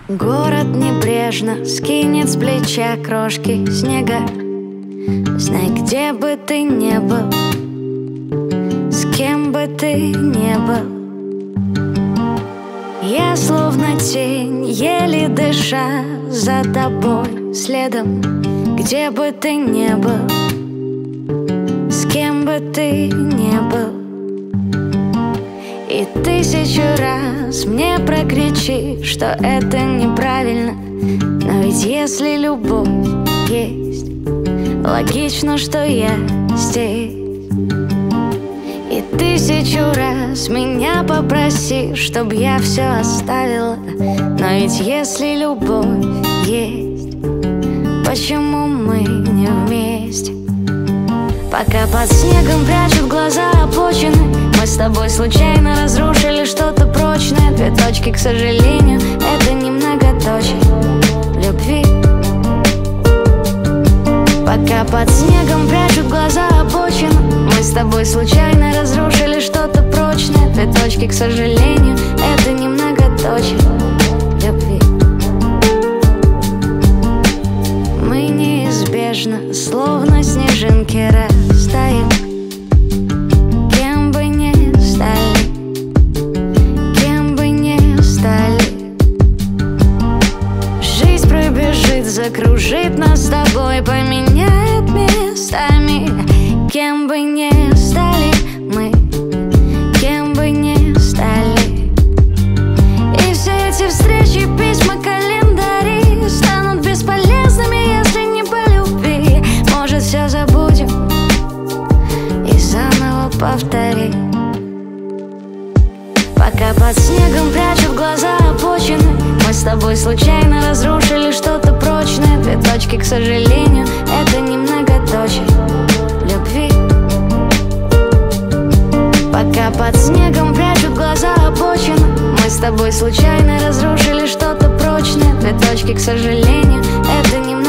Город небрежно скинет с плеча крошки снега. Знай, где бы ты не был, с кем бы ты не был, я словно тень, еле дыша за тобой следом. Где бы ты не был, с кем бы ты не был, и 1000 раз мне прокричи, что это неправильно. Но ведь если любовь есть, логично, что я здесь. И 1000 раз меня попроси, чтоб я все оставила. Но ведь если любовь есть, почему мы не вместе? Пока под снегом прячут глаза обочины, мы с тобой случайно разрушили что-то прочное. 2 точки, к сожалению, это не многоточие любви. Пока под снегом прячут глаза обочины, мы с тобой случайно разрушили что-то прочное. 2 точки, к сожалению, это не многоточие любви. Мы неизбежно, словно снежинки, растаем. Кем бы ни стали, кем бы ни стали, жизнь пробежит, закружит нас с тобой, поменяет местами. Кем бы ни стали мы, кем бы ни стали, и все эти встречи, письма, календари станут бесполезными, если не по любви. Может, все забудем и заново повтори. Пока под снегом прячут глаза обочины, мы с тобой случайно разрушили что-то прочное. 2 точки, к сожалению, это не многоточие любви. Пока под снегом прячут глаза обочины, мы с тобой случайно разрушили что-то прочное. 2 точки, к сожалению, это не